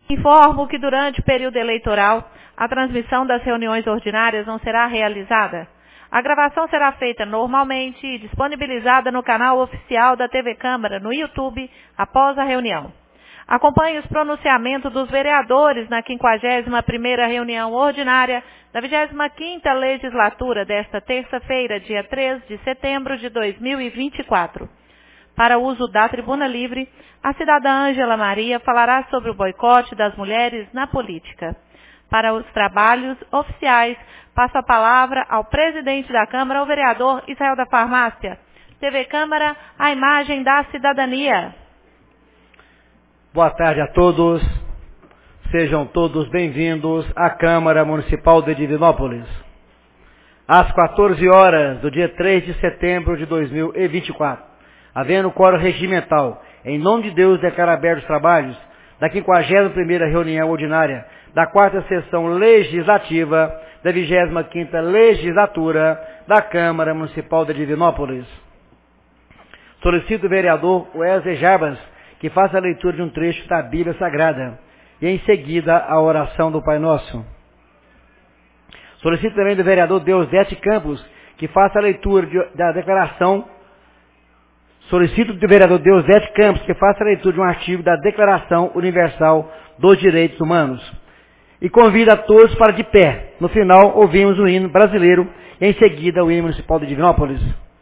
Informo que durante o período eleitoral, a transmissão das reuniões ordinárias não será realizada. A gravação será feita normalmente e disponibilizada no canal oficial da TV Câmara, no YouTube, após a reunião. Acompanhe os pronunciamentos dos vereadores na 51ª reunião ordinária da 25ª legislatura desta terça-feira, dia 3 de setembro de 2024. Para uso da tribuna livre, a cidadã Ângela Maria falará sobre o boicote das mulheres na política. Para os trabalhos oficiais, passo a palavra ao presidente da Câmara, o vereador Israel da Farmácia. TV Câmara, a imagem da cidadania. Boa tarde a todos. Sejam todos bem-vindos à Câmara Municipal de Divinópolis. Às 14 horas do dia 3 de setembro de 2024, havendo quórum regimental, em nome de Deus, declaro abertos os trabalhos da 51ª reunião ordinária da 4ª sessão legislativa da 25ª legislatura da Câmara Municipal de Divinópolis. Solicito o vereador Wesley Jarbas que faça a leitura de um trecho da Bíblia Sagrada e, em seguida, a oração do Pai Nosso. Solicito também do vereador Deusdete Campos que faça a leitura da declaração. Solicito do vereador Deusdete Campos que faça a leitura de um artigo da Declaração Universal dos Direitos Humanos. E convido a todos para, de pé, no final, ouvimos o hino brasileiro e, em seguida, o hino municipal de Divinópolis.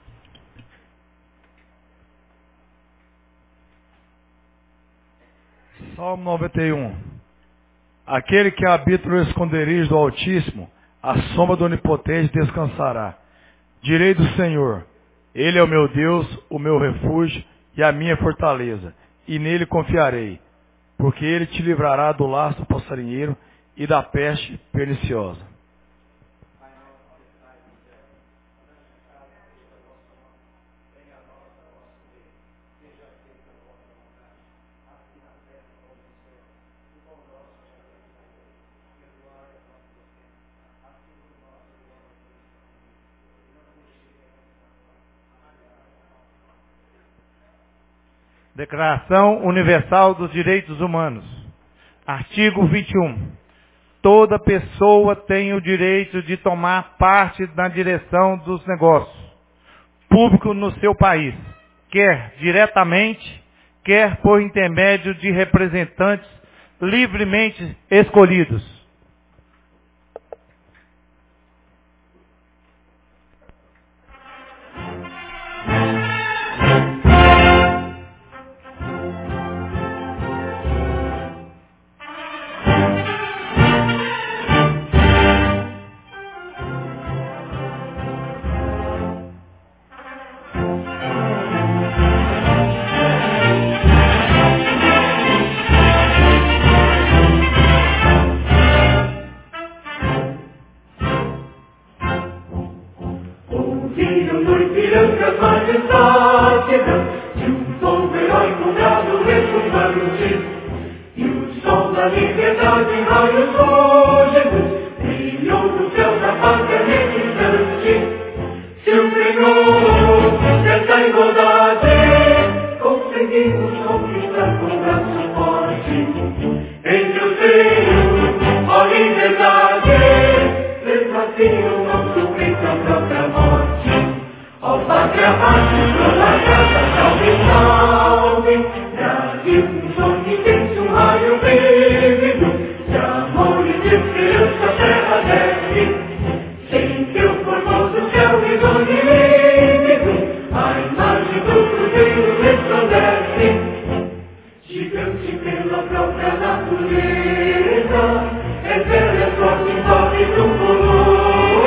Salmo 91. Aquele que habita no esconderijo do Altíssimo, à sombra do Onipotente descansará. Direi do Senhor, Ele é o meu Deus, o meu refúgio e a minha fortaleza, e nele confiarei, porque Ele te livrará do laço do passarinheiro e da peste perniciosa. Declaração Universal dos Direitos Humanos. Artigo 21. Toda pessoa tem o direito de tomar parte na direção dos negócios públicos no seu país, quer diretamente, quer por intermédio de representantes livremente escolhidos.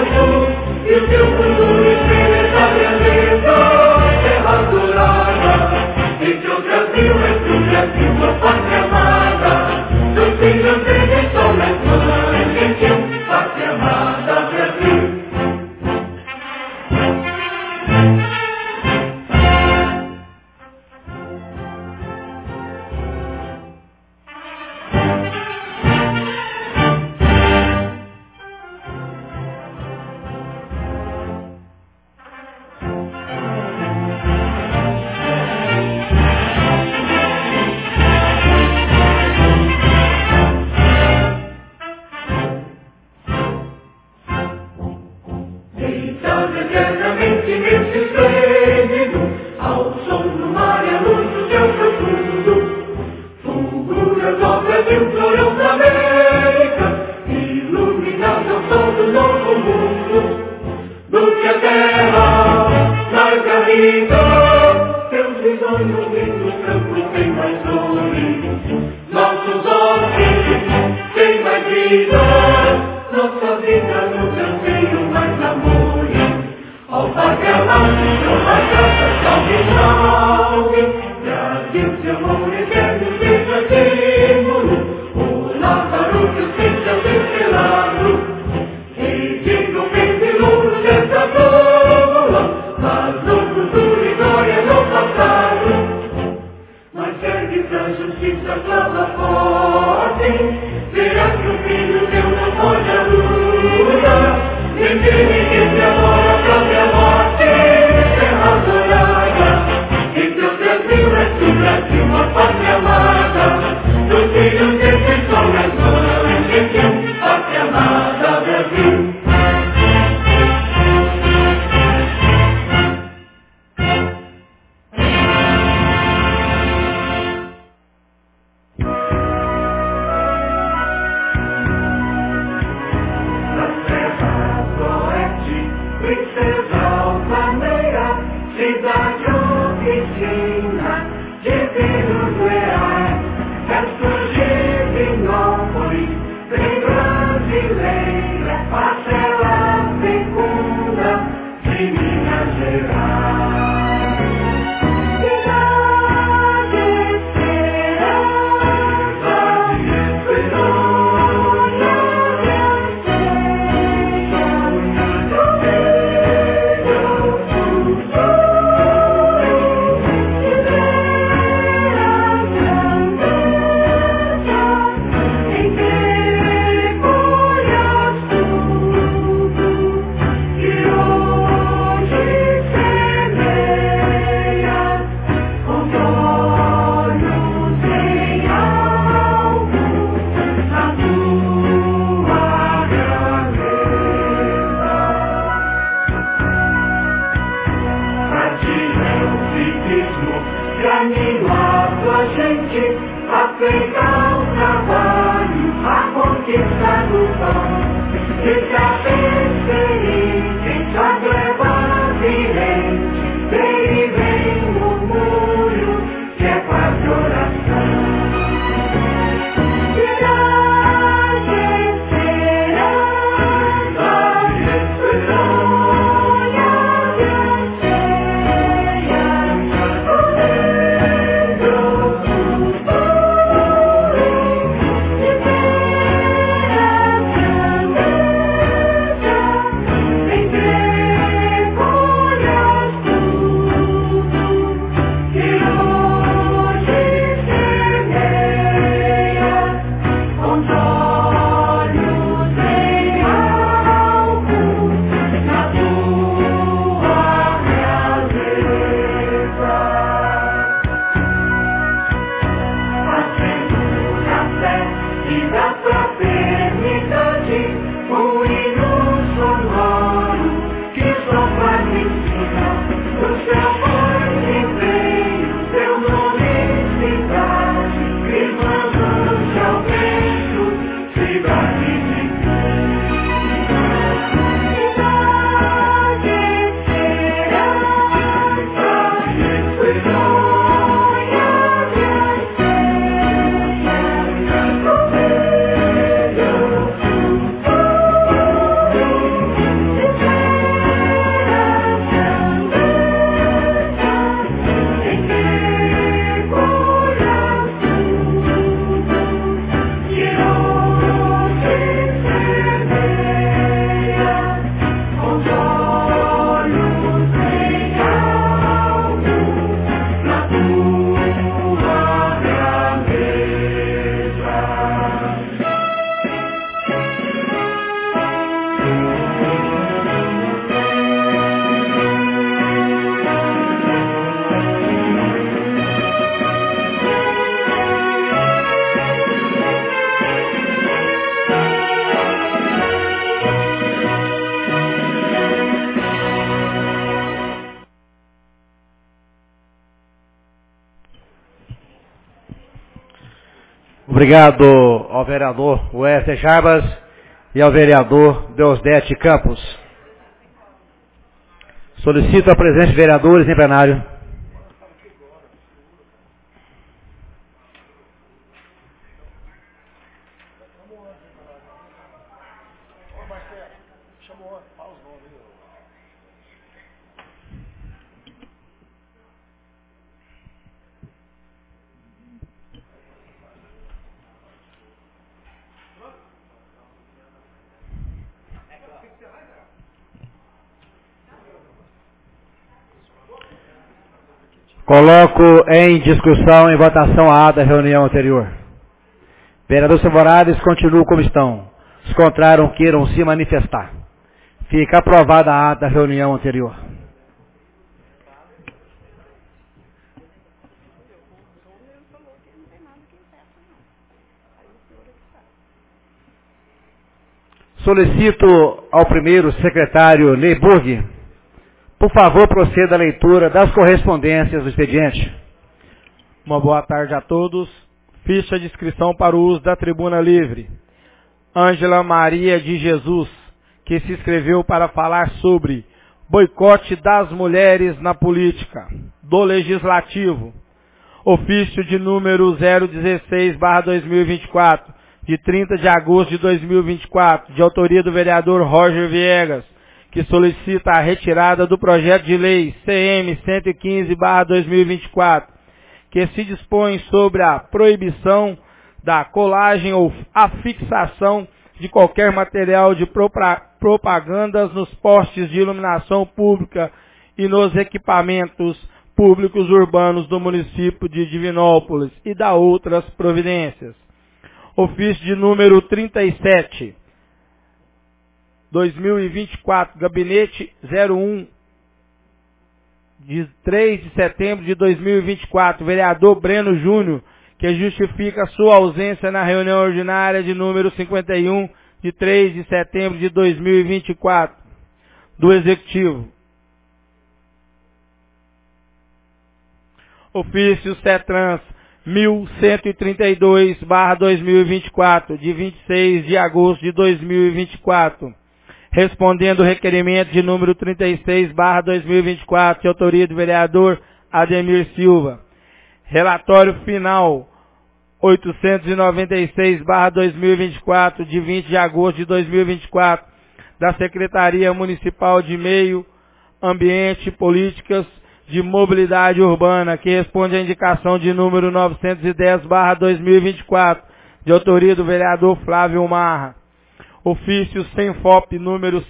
E o teu futuro espelha a grandeza, terra dourada. Brasil florou pra América, iluminado ao sol do novo mundo, do que a terra larga vida, teus visões no campo tem mais flores, nossos ossos tem mais vida, nossa vida no canteiro mais amores. Ó pátria amada, ó pátria salve, salve, Brasil, seu amor eterno seja símbolo, o Lázaro que seja desvelado, regindo o pentelouro dessa bola, mas no futuro e glória no passado. Mas ergue pra justiça clava forte, verás que o filho teu não pode a luta, nem teme que se amora a própria morte, terra dourada. E teu Brasil é tu, Brasil, uma pátria amada, dos filhos desse sol nas mãos de Deus, pátria amada, Brasil. Na terra poete, princesa altaneira, cidade oficina, divino reais, versos divinópolis, bem brasileira, parcela fecunda de Minas Gerais. Cidade aceitar o trabalho, a conquista do pão, que já experiente, já gleba virente, dele vem o murmúrio, que é quase oração. Cidade esperança, sonha de anseia, Obrigado ao vereador Wesley Jarbas e ao vereador Deusdete Campos. Solicito a presença de vereadores em plenário. Coloco em discussão, em votação a ata da reunião anterior. Vereadores favoráveis continuam como estão. Os contrários queiram se manifestar. Fica aprovada a ata da reunião anterior. Solicito ao primeiro secretário Neyburg, por favor, proceda à leitura das correspondências do expediente. Uma boa tarde a todos. Ficha de inscrição para o uso da tribuna livre. Ângela Maria de Jesus, que se inscreveu para falar sobre boicote das mulheres na política, do Legislativo. Ofício de número 016/2024, de 30 de agosto de 2024, de autoria do vereador Roger Viegas, que solicita a retirada do projeto de lei CM 115/2024, que se dispõe sobre a proibição da colagem ou a fixação de qualquer material de propagandas nos postes de iluminação pública e nos equipamentos públicos urbanos do município de Divinópolis e da outras providências. Ofício de número 37, 2024, Gabinete 01, de 3 de setembro de 2024, vereador Breno Júnior, que justifica sua ausência na reunião ordinária de número 51, de 3 de setembro de 2024, do Executivo. Ofício CETRANS 1132/2024, de 26 de agosto de 2024. Respondendo o requerimento de número 36/2024, de autoria do vereador Ademir Silva. Relatório final 896/2024, de 20 de agosto de 2024, da Secretaria Municipal de Meio Ambiente e Políticas de Mobilidade Urbana, que responde à indicação de número 910/2024, de autoria do vereador Flávio Marra. Ofício SENFOP número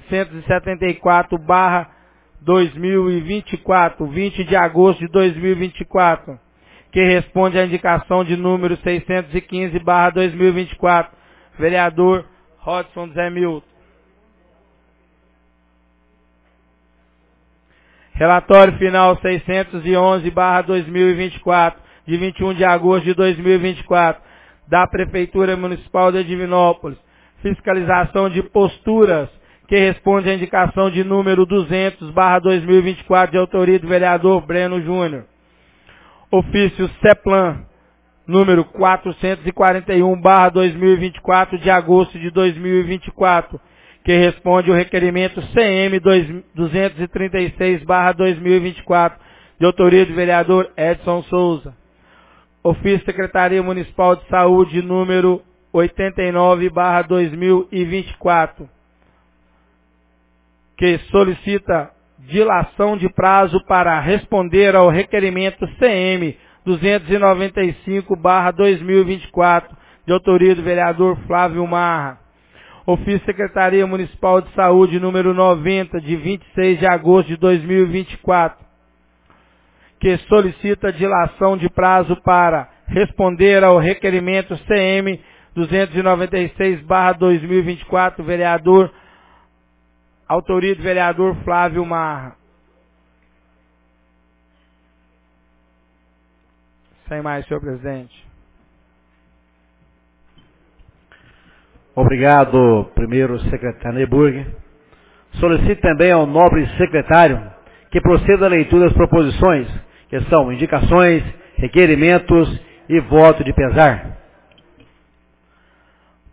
774/2024, 20 de agosto de 2024, que responde à indicação de número 615/2024, vereador Rodson Zé Milton. Relatório final 611/2024, de 21 de agosto de 2024, da Prefeitura Municipal de Divinópolis. Fiscalização de posturas, que responde à indicação de número 200/2024, de autoria do vereador Breno Júnior. Ofício CEPLAN, número 441/2024, de agosto de 2024, que responde ao requerimento CM 236/2024, de autoria do vereador Edson Souza. Ofício Secretaria Municipal de Saúde, número 89/2024, que solicita dilação de prazo para responder ao requerimento CM 295/2024, de autoria do vereador Flávio Marra. Ofício Secretaria Municipal de Saúde, número 90, de 26 de agosto de 2024, que solicita dilação de prazo para responder ao requerimento CM 296/2024, vereador, autoria do vereador Flávio Marra. Sem mais, senhor presidente. Obrigado, primeiro secretário Neyburg. Solicito também ao nobre secretário que proceda à leitura das proposições, que são indicações, requerimentos e voto de pesar.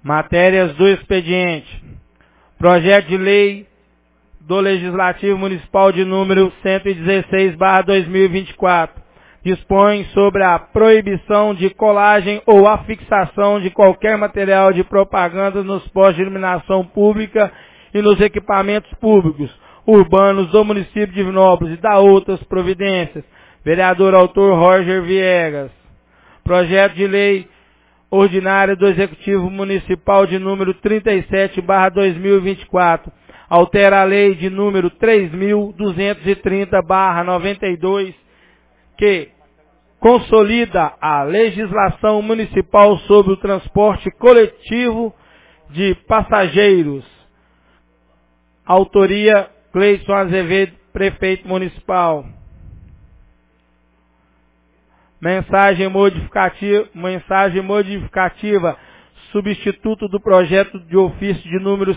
Matérias do expediente. Projeto de lei do Legislativo Municipal de número 116/2024. Dispõe sobre a proibição de colagem ou afixação de qualquer material de propaganda nos postos de iluminação pública e nos equipamentos públicos urbanos do município de Divinópolis e dá outras providências. Vereador autor Roger Viegas. Projeto de lei ordinária do Executivo Municipal de número 37/2024. Altera a lei de número 3.230/92, que consolida a legislação municipal sobre o transporte coletivo de passageiros. Autoria Cleison Azevedo, prefeito municipal. Mensagem modificativa, substituto do projeto de ofício de número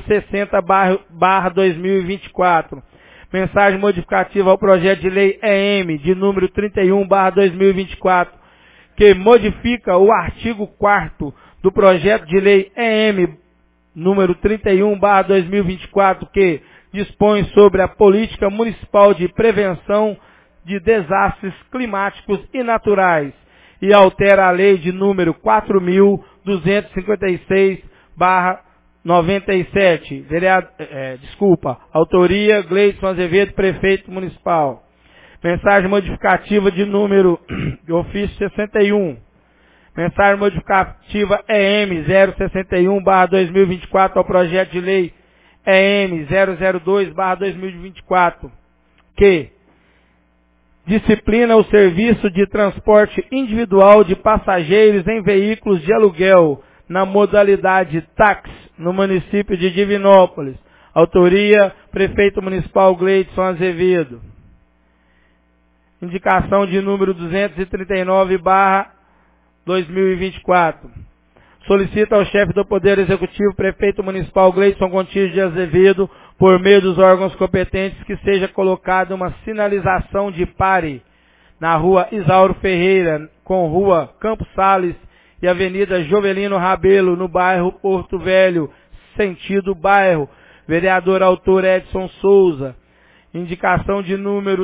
60/2024. Mensagem modificativa ao projeto de lei EM de número 31/2024, que modifica o artigo 4º do projeto de lei EM número 31/2024, que dispõe sobre a política municipal de prevenção de desastres climáticos e naturais e altera a lei de número 4.256/97. Autoria Gleison Azevedo, prefeito municipal. Mensagem modificativa de número de ofício 61. Mensagem modificativa EM 061/2024 ao projeto de lei EM 002/2024, que disciplina o serviço de transporte individual de passageiros em veículos de aluguel na modalidade táxi no município de Divinópolis. Autoria, prefeito municipal Gleison Azevedo. Indicação de número 239/2024. Solicita ao chefe do Poder Executivo, prefeito municipal Gleison Gontijo de Azevedo, por meio dos órgãos competentes, que seja colocada uma sinalização de pare na rua Isauro Ferreira, com rua Campos Sales e avenida Jovelino Rabelo, no bairro Porto Velho, sentido bairro. Vereador autor Edson Souza. Indicação de número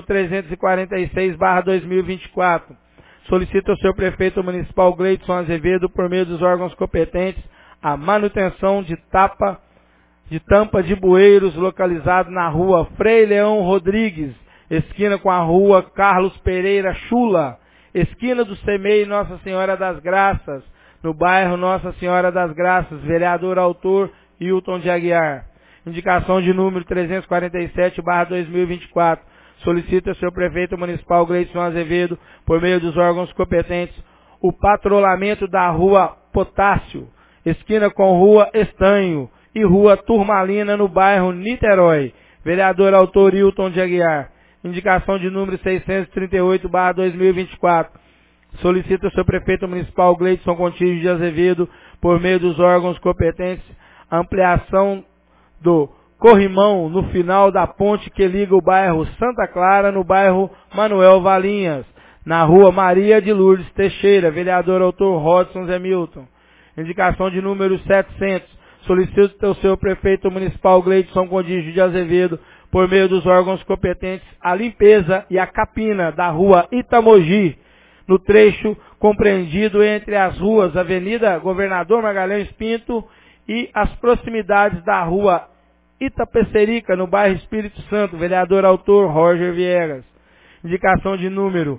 346/2024. Solicita ao seu prefeito municipal Gleison Azevedo, por meio dos órgãos competentes, a manutenção de tampa de bueiros localizado na rua Frei Leão Rodrigues, esquina com a rua Carlos Pereira Chula, esquina do CEMEI Nossa Senhora das Graças, no bairro Nossa Senhora das Graças. Vereador autor Hilton de Aguiar. Indicação de número 347/2024. Solicita ao seu prefeito municipal Gleison Azevedo, por meio dos órgãos competentes, o patrulhamento da rua Potássio, esquina com rua Estanho e rua Turmalina, no bairro Niterói. Vereador autor Hilton de Aguiar. Indicação de número 638/2024. Solicita ao seu prefeito municipal Gleison Gontijo de Azevedo, por meio dos órgãos competentes, a ampliação do corrimão no final da ponte que liga o bairro Santa Clara no bairro Manuel Valinhas, na rua Maria de Lourdes Teixeira. Vereador autor Rodson Zé Milton. Indicação de número 700. Solicita ao seu prefeito municipal Gleison Gontijo de Azevedo, por meio dos órgãos competentes, a limpeza e a capina da rua Itamogi, no trecho compreendido entre as ruas Avenida Governador Magalhães Pinto e as proximidades da rua Itapecerica, no bairro Espírito Santo. Vereador autor Roger Viegas. Indicação de número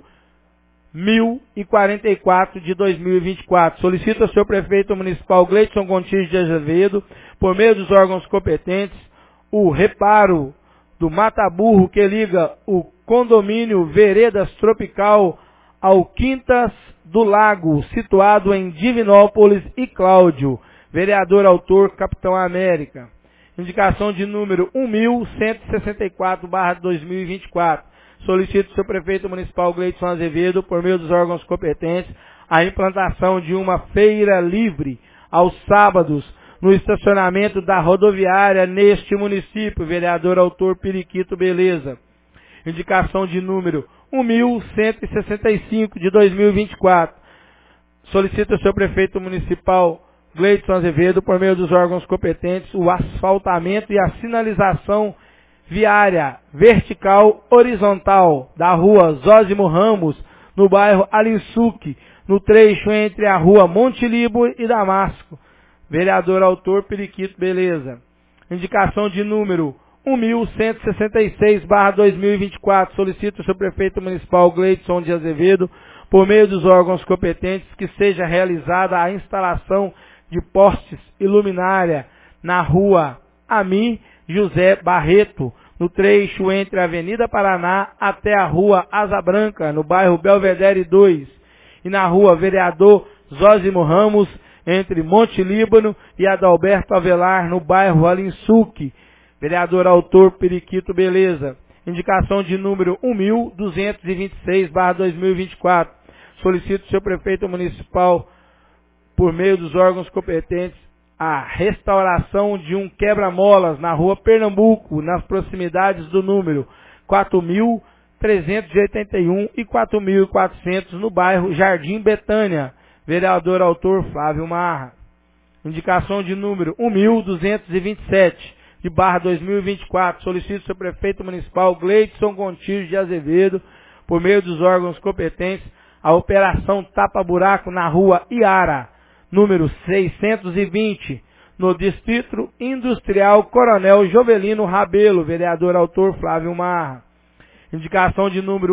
1044 de 2024. Solicita ao seu prefeito municipal Gleison Gontijo de Azevedo, por meio dos órgãos competentes, o reparo do mata-burro que liga o condomínio Veredas Tropical ao Quintas do Lago, situado em Divinópolis e Cláudio. Vereador autor Capitão América. Indicação de número 1164/2024. Solicita ao seu prefeito municipal Gleison Azevedo, por meio dos órgãos competentes, a implantação de uma feira livre aos sábados no estacionamento da rodoviária neste município. Vereador autor Periquito Beleza. Indicação de número 1165 de 2024. Solicita ao seu prefeito municipal Gleidson Azevedo, por meio dos órgãos competentes, o asfaltamento e a sinalização viária vertical horizontal da rua Zósimo Ramos, no bairro Alinsuque, no trecho entre a rua Monte Líbano e Damasco. Vereador autor Periquito Beleza. Indicação de número 1166/2024. Solicito ao seu prefeito municipal Gleidson de Azevedo, por meio dos órgãos competentes, que seja realizada a instalação de postes e luminária na rua Ami José Barreto, no trecho entre a Avenida Paraná até a rua Asa Branca, no bairro Belvedere 2, e na rua Vereador Zósimo Ramos, entre Monte Líbano e Adalberto Avelar, no bairro Alinsuque. Vereador autor Periquito Beleza. Indicação de número 1226/2024. Solicito ao seu prefeito municipal, por meio dos órgãos competentes, a restauração de um quebra-molas na rua Pernambuco, nas proximidades do número 4.381 e 4.400, no bairro Jardim Betânia. Vereador autor Flávio Marra. Indicação de número 1227/2024. Solicito ao seu prefeito municipal Gleidson Gontijo de Azevedo, por meio dos órgãos competentes, a operação tapa-buraco na rua Iara, número 620, no Distrito Industrial Coronel Jovelino Rabelo. Vereador autor Flávio Marra. Indicação de número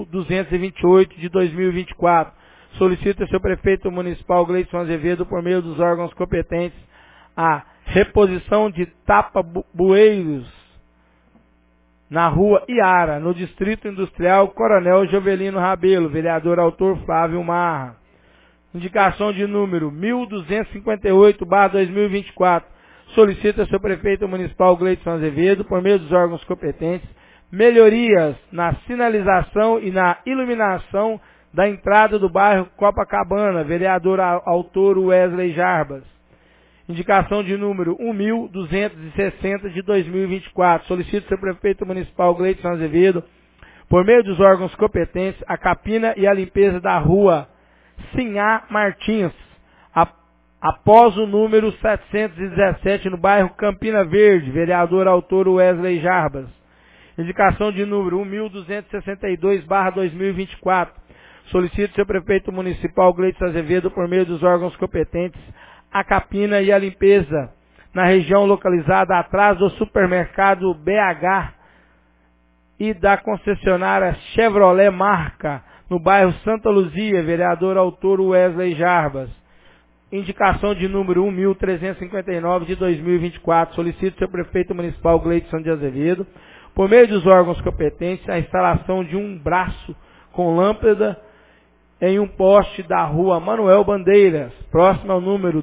1228/2024. Solicito ao seu prefeito municipal Gleidson Azevedo, por meio dos órgãos competentes, a reposição de tapa-bueiros na rua Iara, no Distrito Industrial Coronel Jovelino Rabelo. Vereador autor Flávio Marra. Indicação de número 1258/2024. Solicita ao seu prefeito municipal Gleidson Azevedo, por meio dos órgãos competentes, melhorias na sinalização e na iluminação da entrada do bairro Copacabana. Vereador autor Wesley Jarbas. Indicação de número 1260/2024. Solicito ao seu prefeito municipal Gleidson Azevedo, por meio dos órgãos competentes, a capina e a limpeza da rua Sinhá Martins, após o número 717, no bairro Campina Verde. Vereador autor Wesley Jarbas. Indicação de número 1262/2024. Solicito ao seu prefeito municipal Gleidson Azevedo, por meio dos órgãos competentes, a capina e a limpeza na região localizada atrás do supermercado BH e da concessionária Chevrolet Marca, no bairro Santa Luzia. Vereador autor Wesley Jarbas. Indicação de número 1359/2024. Solicito ao seu prefeito municipal Gleidson de Azevedo, por meio dos órgãos competentes, a instalação de um braço com lâmpada em um poste da rua Manuel Bandeiras, próximo ao número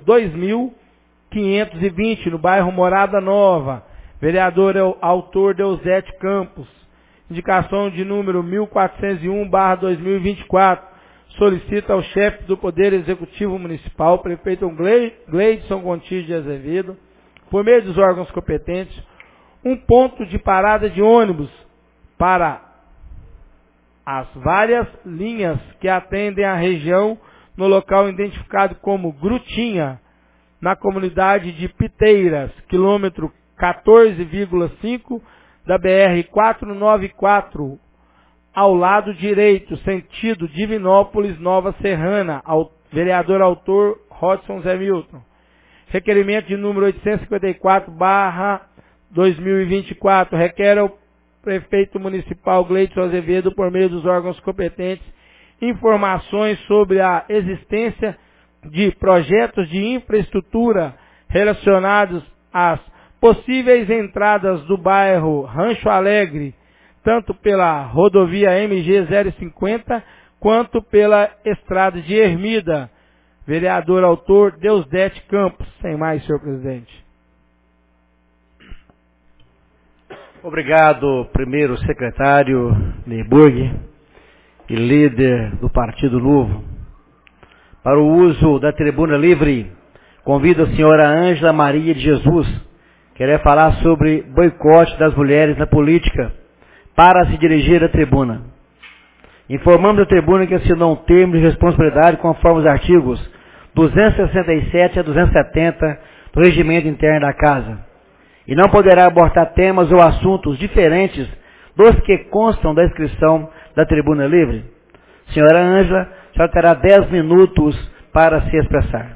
2520, no bairro Morada Nova. Vereador autor Deusete Campos. Indicação de número 1401/2024. Solicita ao chefe do Poder Executivo Municipal, prefeito Gleidson Gontijo de Azevedo, por meio dos órgãos competentes, um ponto de parada de ônibus para as várias linhas que atendem a região, no local identificado como Grutinha, na comunidade de Piteiras, quilômetro 14,5 da BR-494, ao lado direito, sentido Divinópolis, Nova Serrana. Vereador autor Rodson Zé Milton. Requerimento de número 854/2024. Requer ao prefeito municipal Gleidson Azevedo, por meio dos órgãos competentes, informações sobre a existência de projetos de infraestrutura relacionados às possíveis entradas do bairro Rancho Alegre, tanto pela rodovia MG 050, quanto pela estrada de Ermida. Vereador autor Deusdete Campos. Sem mais, senhor presidente. Obrigado, primeiro secretário Neyburg e líder do Partido Novo. Para o uso da tribuna livre, convido a senhora Ângela Maria de Jesus, que irá falar sobre boicote das mulheres na política, para se dirigir à tribuna. Informamos a tribuna que assinou um termo de responsabilidade conforme os artigos 267 a 270 do Regimento Interno da Casa, e não poderá abordar temas ou assuntos diferentes dos que constam da inscrição da tribuna livre. Senhora Ângela, a senhora terá 10 minutos para se expressar.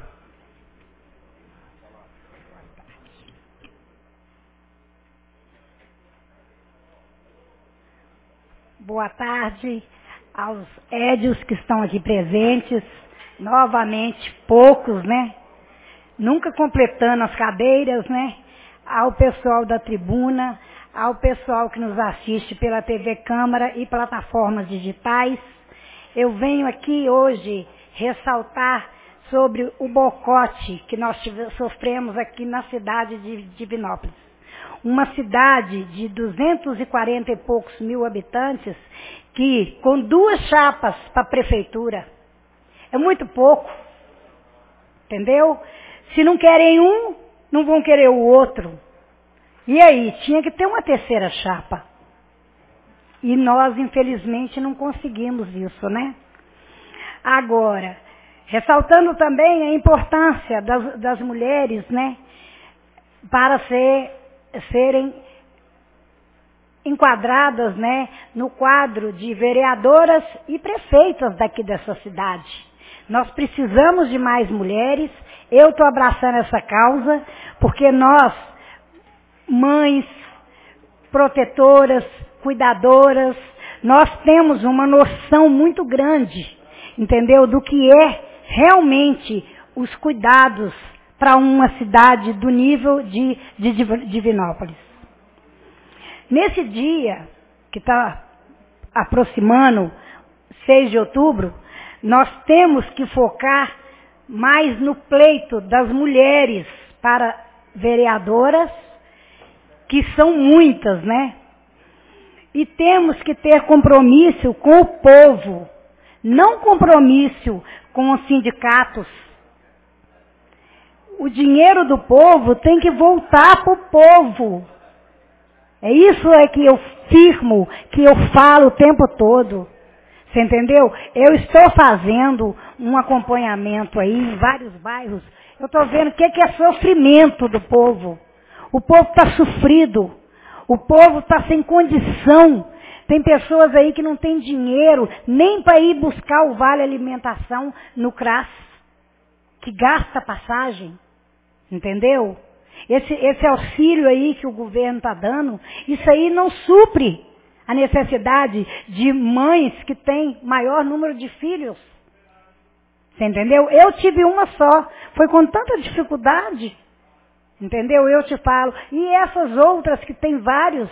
Boa tarde aos édios que estão aqui presentes, novamente poucos, né? Nunca completando as cadeiras, né? Ao pessoal da tribuna, ao pessoal que nos assiste pela TV Câmara e plataformas digitais. Eu venho aqui hoje ressaltar sobre o boicote que nós sofremos aqui na cidade de Divinópolis. Uma cidade de 240 e poucos mil habitantes, que com 2 chapas para a prefeitura, é muito pouco, entendeu? Se não querem um, não vão querer o outro. E aí, tinha que ter uma 3ª chapa. E nós, infelizmente, não conseguimos isso, né? Agora, ressaltando também a importância das mulheres, né? Para serem enquadradas, né, no quadro de vereadoras e prefeitas daqui dessa cidade. Nós precisamos de mais mulheres. Eu estou abraçando essa causa, porque nós, mães, protetoras, cuidadoras, nós temos uma noção muito grande, entendeu, do que é realmente os cuidados para uma cidade do nível de Divinópolis. Nesse dia, que está aproximando, 6 de outubro, nós temos que focar mais no pleito das mulheres para vereadoras, que são muitas, né? E temos que ter compromisso com o povo, não compromisso com os sindicatos. O dinheiro do povo tem que voltar para o povo. É isso que eu firmo, que eu falo o tempo todo. Você entendeu? Eu estou fazendo um acompanhamento aí em vários bairros. Eu estou vendo o que é sofrimento do povo. O povo está sofrido. O povo está sem condição. Tem pessoas aí que não têm dinheiro nem para ir buscar o vale alimentação no CRAS, que gasta passagem. Entendeu? Esse auxílio aí que o governo está dando, isso aí não supre a necessidade de mães que têm maior número de filhos. Você entendeu? Eu tive uma só. Foi com tanta dificuldade. Entendeu? Eu te falo. E essas outras que têm vários.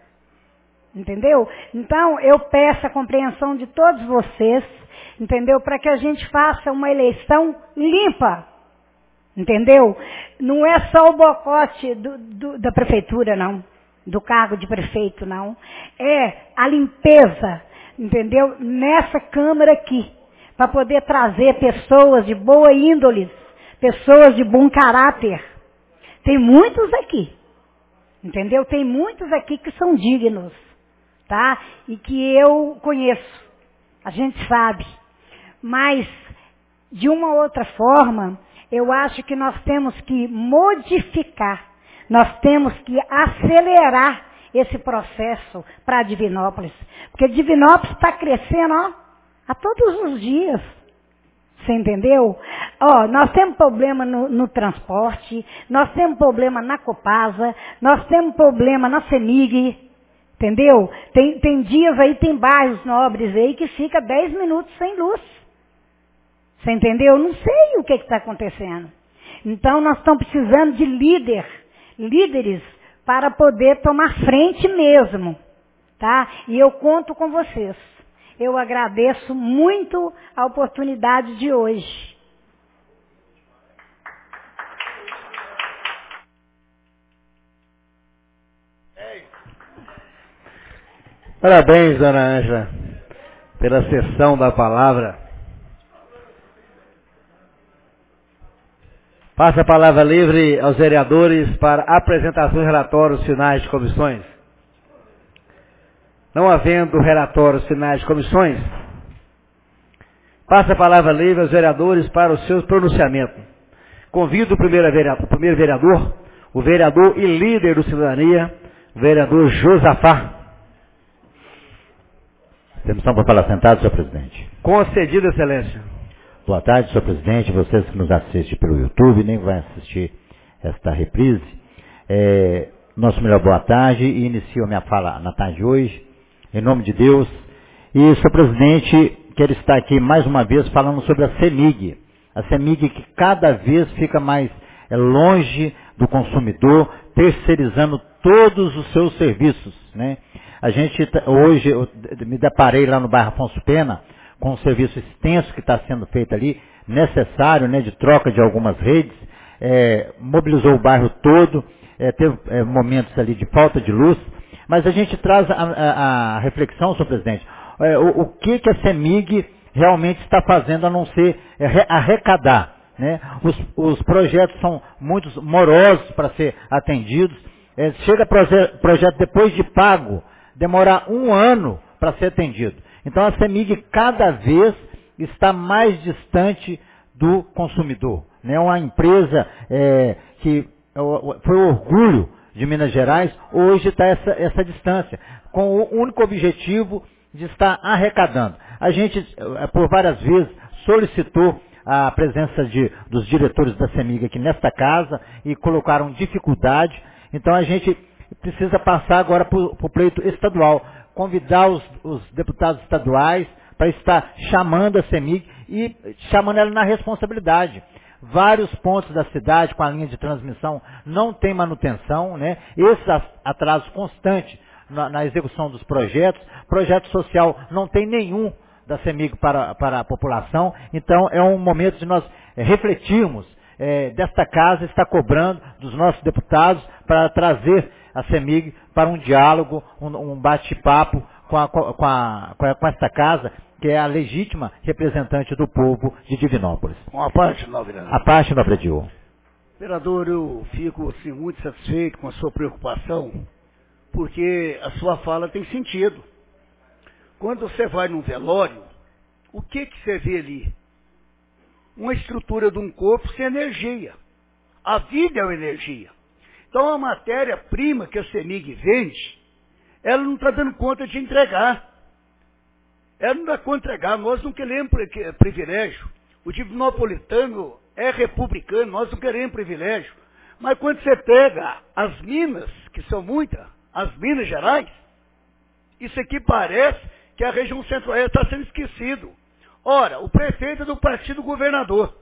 Entendeu? Então, eu peço a compreensão de todos vocês. Entendeu? Para que a gente faça uma eleição limpa. Entendeu? Não é só o boicote da prefeitura, não. Do cargo de prefeito, não. É a limpeza, entendeu? Nessa Câmara aqui. Para poder trazer pessoas de boa índole, pessoas de bom caráter. Tem muitos aqui. Entendeu? Tem muitos aqui que são dignos. Tá? E que eu conheço. A gente sabe. Mas, de uma outra forma, eu acho que nós temos que modificar, nós temos que acelerar esse processo para Divinópolis. Porque Divinópolis está crescendo, ó, a todos os dias. Você entendeu? Ó, nós temos problema no transporte, nós temos problema na Copasa, nós temos problema na CEMIG, entendeu? Tem dias aí, tem bairros nobres aí que fica 10 minutos sem luz. Você entendeu? Eu não sei o que está acontecendo. Então nós estamos precisando de líderes para poder tomar frente mesmo, tá? E eu conto com vocês. Eu agradeço muito a oportunidade de hoje. Parabéns, dona Ângela, pela cessão da palavra. Passa a palavra livre aos vereadores para apresentação de relatórios finais de comissões. Não havendo relatórios finais de comissões, Passa a palavra livre aos vereadores para o seu pronunciamento. Convido o primeiro vereador, o vereador e líder do Cidadania, o vereador Josafá. Permissão para falar sentado, senhor presidente. Concedido, excelência. Boa tarde, senhor presidente, vocês que nos assistem pelo YouTube, nem vão assistir esta reprise. Nosso melhor boa tarde, e inicio a minha fala na tarde de hoje, em nome de Deus. E, senhor presidente, quero estar aqui mais uma vez falando sobre a CEMIG. A CEMIG que cada vez fica mais longe do consumidor, terceirizando todos os seus serviços, né? A gente, hoje, eu me deparei lá no bairro Afonso Pena, com um serviço extenso que está sendo feito ali, necessário, né, de troca de algumas redes, mobilizou o bairro todo, teve momentos ali de falta de luz, mas a gente traz a reflexão, senhor presidente, o que a CEMIG realmente está fazendo a não ser arrecadar, né? Os projetos são muito morosos para ser atendidos, chega projeto depois de pago, demorar 1 ano para ser atendido. Então a CEMIG cada vez está mais distante do consumidor. Né? Uma empresa que foi o orgulho de Minas Gerais, hoje está essa distância, com o único objetivo de estar arrecadando. A gente, por várias vezes, solicitou a presença dos diretores da CEMIG aqui nesta casa e colocaram dificuldade. Então a gente precisa passar agora para o pleito estadual, convidar os deputados estaduais para estar chamando a CEMIG e chamando ela na responsabilidade. Vários pontos da cidade com a linha de transmissão não tem manutenção, né? Esse atraso constante na execução dos projetos. Projeto social não tem nenhum da CEMIG para a população. Então é um momento de nós refletirmos desta casa, está cobrando dos nossos deputados para trazer a CEMIG para um diálogo, um bate-papo com esta casa, que é a legítima representante do povo de Divinópolis. Uma parte, não, vereador. A parte, não, vereador. Vereador, eu fico assim, muito satisfeito com a sua preocupação, porque a sua fala tem sentido. Quando você vai num velório, o que você vê ali? Uma estrutura de um corpo sem energia. A vida é uma energia. Então a matéria-prima que a CEMIG vende, ela não está dando conta de entregar. Ela não dá conta de entregar. Nós não queremos privilégio. O divinopolitano é republicano, nós não queremos privilégio. Mas quando você pega as Minas, que são muitas, as Minas Gerais, isso aqui parece que a região centro-oeste está sendo esquecido. Ora, o prefeito é do partido governador.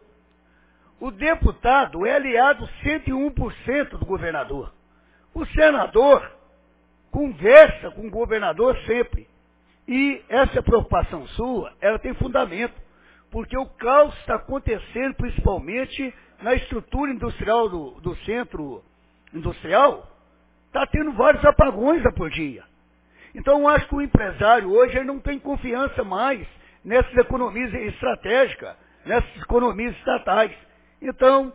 O deputado é aliado 101% do governador. O senador conversa com o governador sempre. E essa preocupação sua, ela tem fundamento. Porque o caos está acontecendo principalmente na estrutura industrial do centro industrial. Está tendo vários apagões por dia. Então eu acho que o empresário hoje ele não tem confiança mais nessas economias estratégicas, nessas economias estatais. Então,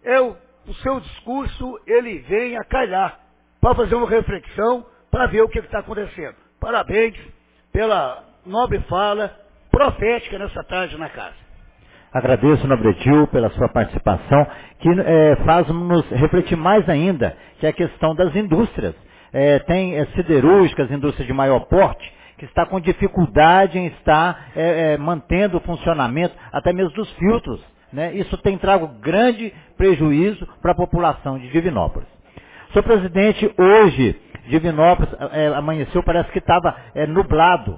o seu discurso, ele vem a calhar para fazer uma reflexão, para ver o que está acontecendo. Parabéns pela nobre fala profética nessa tarde na casa. Agradeço, nobre Edil, pela sua participação, que faz-nos refletir mais ainda, que é a questão das indústrias. Tem siderúrgicas, indústrias de maior porte, que está com dificuldade em estar mantendo o funcionamento, até mesmo dos filtros. Né? Isso tem trago grande prejuízo para a população de Divinópolis. Senhor presidente, hoje, Divinópolis amanheceu, parece que estava nublado,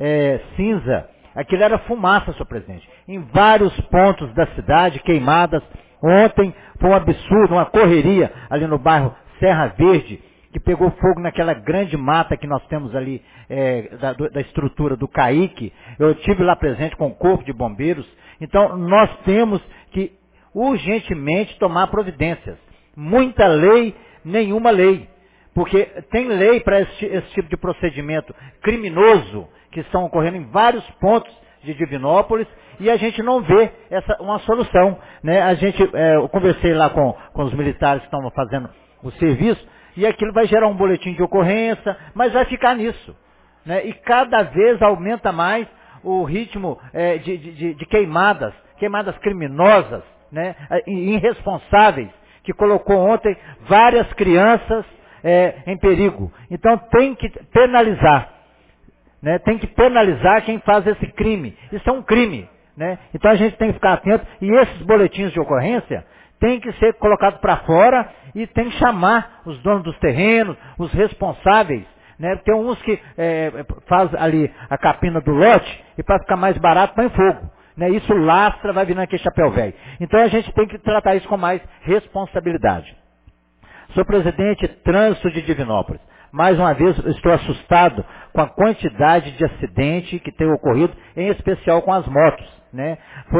cinza. Aquilo era fumaça, senhor presidente. Em vários pontos da cidade, queimadas. Ontem foi um absurdo, uma correria ali no bairro Serra Verde, que pegou fogo naquela grande mata que nós temos ali da estrutura do Caique. Eu estive lá presente com o Corpo de Bombeiros. Então, nós temos que urgentemente tomar providências. Muita lei, nenhuma lei. Porque tem lei para esse tipo de procedimento criminoso que estão ocorrendo em vários pontos de Divinópolis e a gente não vê uma solução. Né? Eu conversei lá com os militares que estão fazendo o serviço e aquilo vai gerar um boletim de ocorrência, mas vai ficar nisso. Né? E cada vez aumenta mais o ritmo de queimadas criminosas, né, irresponsáveis, que colocou ontem várias crianças em perigo. Então tem que penalizar, né, tem que penalizar quem faz esse crime. Isso é um crime, né? Então a gente tem que ficar atento, e esses boletins de ocorrência tem que ser colocados para fora e tem que chamar os donos dos terrenos, os responsáveis, né? Tem uns que faz ali a capina do lote e para ficar mais barato põe fogo, né? Isso lastra, vai virando aquele chapéu velho. Então a gente tem que tratar isso com mais responsabilidade. Senhor presidente, trânsito de Divinópolis. Mais uma vez estou assustado com a quantidade de acidente que tem ocorrido, em especial com as motos, né?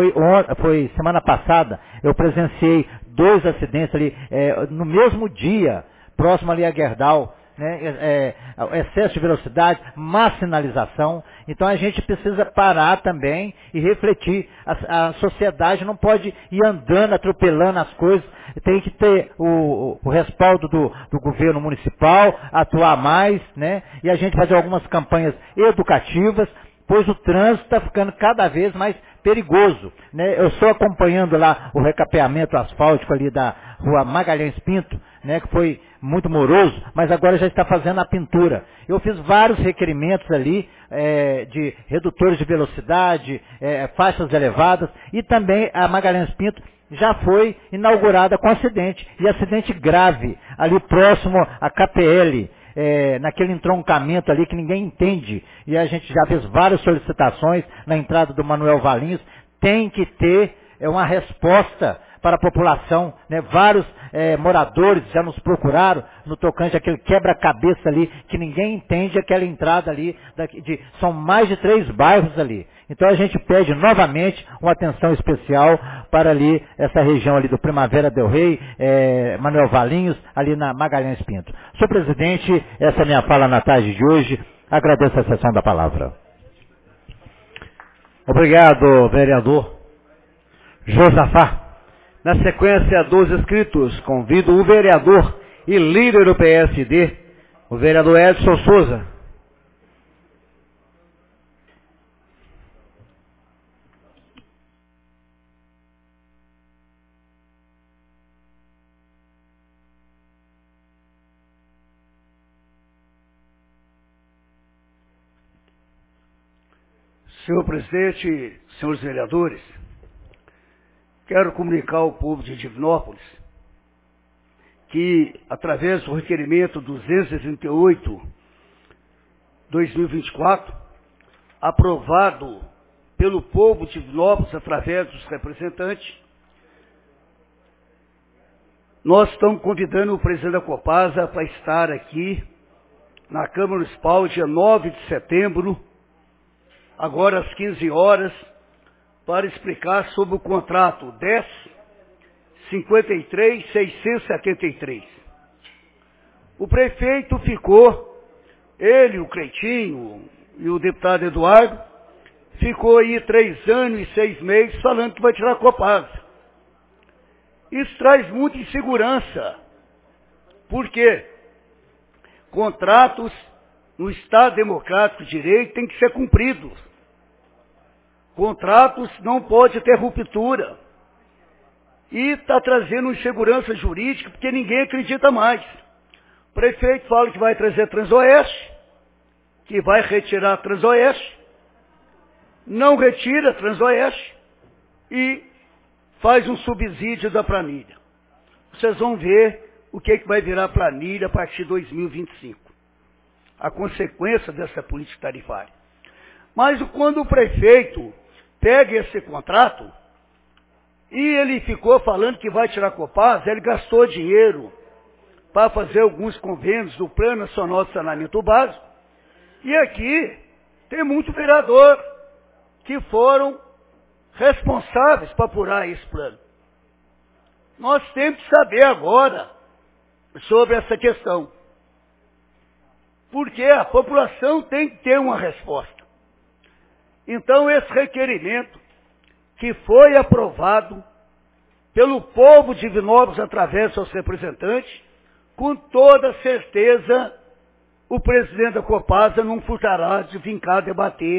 Foi semana passada, eu presenciei 2 acidentes ali, no mesmo dia, próximo ali a Gerdau, né? Excesso de velocidade, má sinalização. Então a gente precisa parar também e refletir. A sociedade não pode ir andando, atropelando as coisas. Tem que ter o respaldo do governo municipal, atuar mais, né? E a gente fazer algumas campanhas educativas, pois o trânsito está ficando cada vez mais perigoso, né? Eu estou acompanhando lá o recapeamento asfáltico ali da rua Magalhães Pinto, né, que foi muito moroso, mas agora já está fazendo a pintura. Eu fiz vários requerimentos ali de redutores de velocidade, faixas elevadas, e também a Magalhães Pinto já foi inaugurada com acidente, e acidente grave, ali próximo à KPL, naquele entroncamento ali que ninguém entende, e a gente já fez várias solicitações na entrada do Manuel Valinhos. Tem que ter uma resposta para a população, né? Vários moradores já nos procuraram no tocante àquele quebra-cabeça ali, que ninguém entende aquela entrada ali, são mais de 3 bairros ali. Então a gente pede novamente uma atenção especial para ali, essa região ali do Primavera del Rey, Manuel Valinhos, ali na Magalhães Pinto. Senhor presidente, essa é a minha fala na tarde de hoje, agradeço a sessão da palavra. Obrigado, vereador Josafá. Na sequência dos inscritos, convido o vereador e líder do PSD, o vereador Edson Souza. Senhor presidente, senhores vereadores, quero comunicar ao povo de Divinópolis que, através do requerimento 238/2024, aprovado pelo povo de Divinópolis através dos representantes, nós estamos convidando o presidente da Copasa para estar aqui na Câmara Municipal dia 9 de setembro, agora às 15 horas, para explicar sobre o contrato 10.53.673. O prefeito ficou, ele, o Cleitinho e o deputado Eduardo, ficou aí 3 anos e 6 meses falando que vai tirar a Copasa. Isso traz muita insegurança. Por quê? Contratos no Estado Democrático de Direito têm que ser cumpridos. Contratos não pode ter ruptura. E está trazendo insegurança jurídica porque ninguém acredita mais. O prefeito fala que vai trazer Transoeste, que vai retirar Transoeste, não retira Transoeste e faz um subsídio da planilha. Vocês vão ver o que vai virar planilha a partir de 2025. A consequência dessa política tarifária. Mas quando o prefeito pega esse contrato, e ele ficou falando que vai tirar a Copasa, ele gastou dinheiro para fazer alguns convênios do Plano Nacional de Saneamento Básico, e aqui tem muito vereador que foram responsáveis para apurar esse plano. Nós temos que saber agora sobre essa questão, porque a população tem que ter uma resposta. Então, esse requerimento que foi aprovado pelo povo de Divinópolis através dos seus representantes, com toda certeza, o presidente da Copasa não furtará de vir cá debater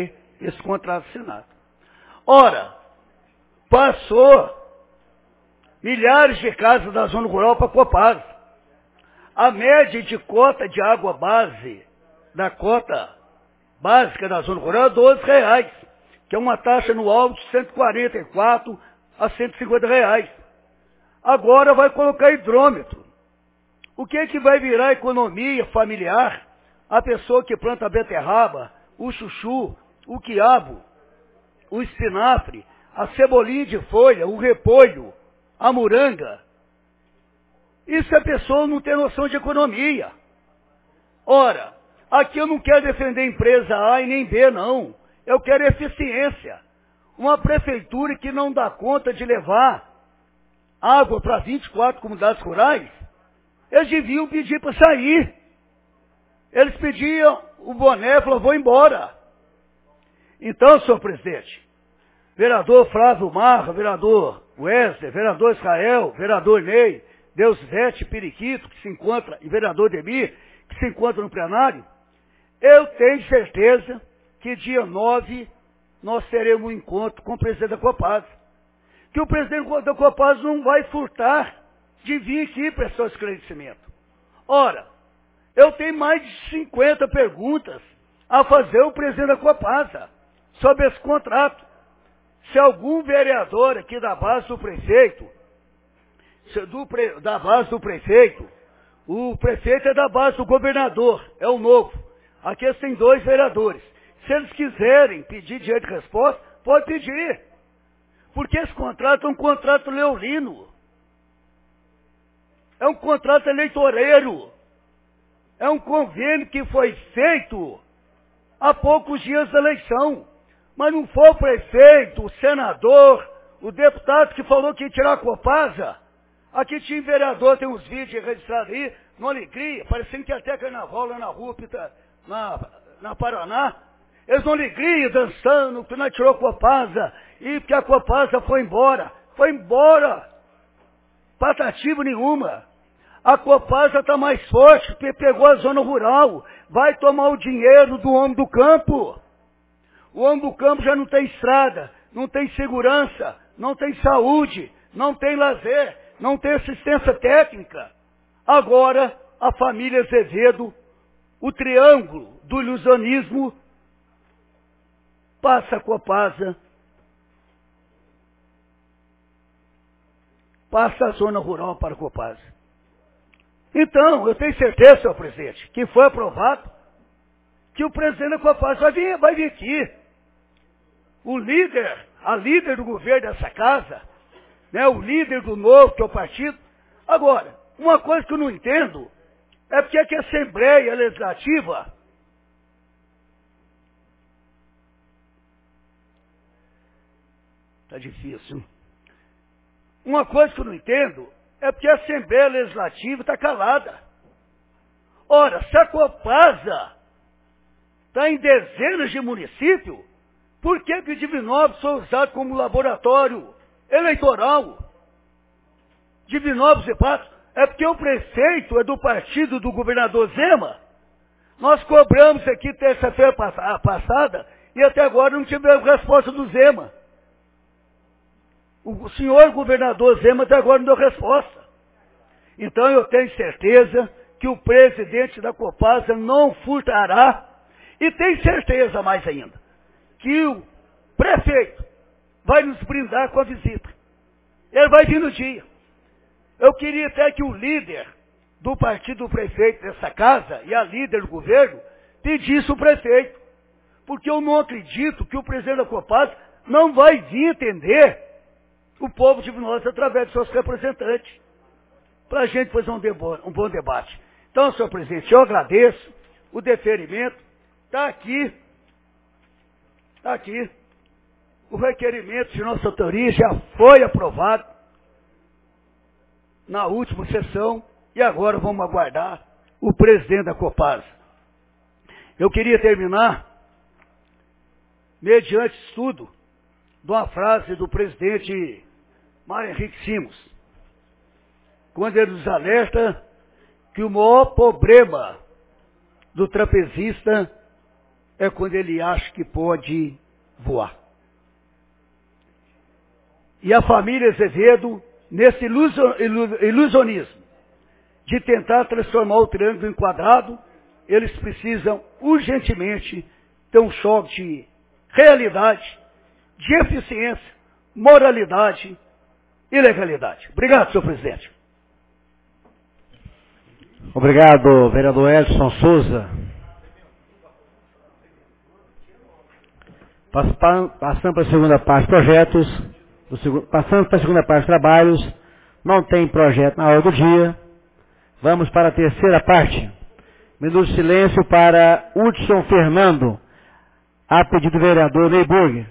esse contrato assinado. Ora, passou milhares de casas da zona rural para a Copasa. A média de cota de água base, da cota básica da zona rural, é R$12, que é uma taxa anual de 144 a 150 reais. Agora vai colocar hidrômetro. O que é que vai virar economia familiar? A pessoa que planta a beterraba, o chuchu, o quiabo, o espinafre, a cebolinha de folha, o repolho, a moranga. Isso a pessoa não tem noção de economia. Ora, aqui eu não quero defender empresa A e nem B, não. Eu quero eficiência. Uma prefeitura que não dá conta de levar água para 24 comunidades rurais, eles deviam pedir para sair. Eles pediam o boné e falaram, vou embora. Então, senhor presidente, vereador Flávio Marra, vereador Wesley, vereador Israel, vereador Ney, Deusvete Periquito, que se encontra, e vereador Demir, que se encontra no plenário, eu tenho certeza que dia 9 nós teremos um encontro com o presidente da Copasa. Que o presidente da Copasa não vai furtar de vir aqui prestar esclarecimento. Ora, eu tenho mais de 50 perguntas a fazer ao presidente da Copasa sobre esse contrato. Se algum vereador aqui da base do prefeito, da base do prefeito, o prefeito é da base do governador, é o novo. Aqui tem 2 vereadores. Se eles quiserem pedir direito de resposta, pode pedir. Porque esse contrato é um contrato leonino. É um contrato eleitoreiro. É um convênio que foi feito há poucos dias da eleição. Mas não foi o prefeito, o senador, o deputado que falou que ia tirar a Copasa. Aqui tinha vereador, tem uns vídeos registrados aí, numa alegria, parecendo que até carnaval lá na rua, na Paraná. Eles numa alegria, dançando, que nós tirou a Copasa, e porque a Copasa foi embora. Foi embora. Patativa nenhuma. A Copasa está mais forte, porque pegou a zona rural. Vai tomar o dinheiro do homem do campo. O homem do campo já não tem estrada, não tem segurança, não tem saúde, não tem lazer, não tem assistência técnica. Agora, a família Azevedo, o triângulo do ilusionismo, passa a Copasa, passa a zona rural para a Copasa. Então, eu tenho certeza, senhor presidente, que foi aprovado, que o presidente da Copasa vai vir aqui. O líder, a líder do governo dessa casa, né, o líder do novo, que é o partido. Agora, uma coisa que eu não entendo é porque é que a Assembleia Legislativa tá difícil. Uma coisa que eu não entendo é porque a Assembleia Legislativa está calada. Ora, se a Copasa está em dezenas de municípios, por que que Divinópolis foi usado como laboratório eleitoral? Divinópolis e Patos? É porque o prefeito é do partido do governador Zema. Nós cobramos aqui terça-feira passada e até agora não tivemos resposta do Zema. O senhor governador Zema até agora não deu resposta. Então eu tenho certeza que o presidente da Copasa não furtará, e tenho certeza mais ainda, que o prefeito vai nos brindar com a visita. Ele vai vir no dia. Eu queria até que o líder do partido do prefeito dessa casa e a líder do governo pedisse o prefeito. Porque eu não acredito que o presidente da Copasa não vai vir entender o povo de Divinópolis através de seus representantes. Para a gente fazer um bom debate. Então, senhor presidente, eu agradeço o deferimento. Está aqui. O requerimento de nossa autoria já foi aprovado na última sessão e agora vamos aguardar o presidente da Copasa. Eu queria terminar mediante estudo de uma frase do presidente Mário Henrique Simons, quando ele nos alerta que o maior problema do trapezista é quando ele acha que pode voar. E a família Azevedo, nesse ilusionismo de tentar transformar o triângulo em quadrado, eles precisam urgentemente ter um choque de realidade, de eficiência, moralidade e legalidade. Obrigado, senhor presidente. Obrigado, vereador Edson Souza. Passando para a segunda parte, projetos. Passando para a segunda parte, trabalhos. Não tem projeto na hora do dia. Vamos para a terceira parte. Minuto de silêncio para Hudson Fernando, a pedido do vereador Neyburg.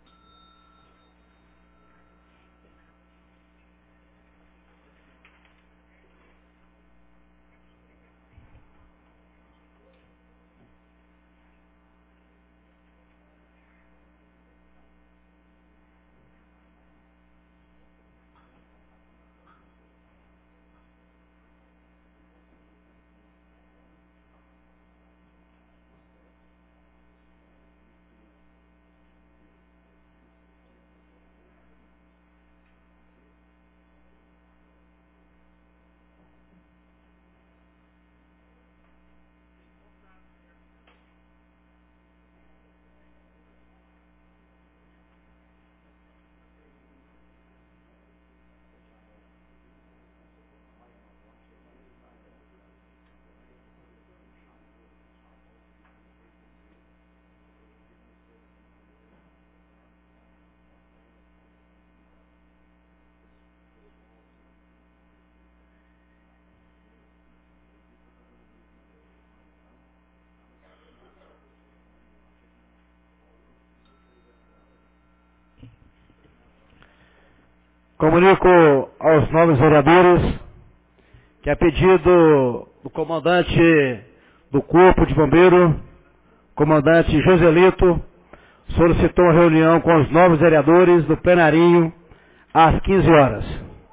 Comunico aos novos vereadores que a pedido do comandante do Corpo de Bombeiro, comandante Joselito, solicitou uma reunião com os novos vereadores do plenarinho às 15 horas.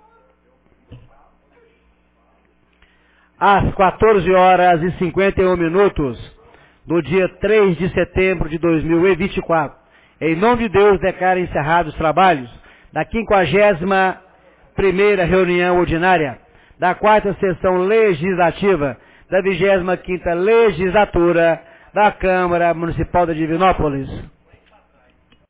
Às 14 horas e 51 minutos do dia 3 de setembro de 2024, em nome de Deus, declaro encerrados os trabalhos da 51ª reunião ordinária da 4ª sessão legislativa da 25ª legislatura da Câmara Municipal de Divinópolis.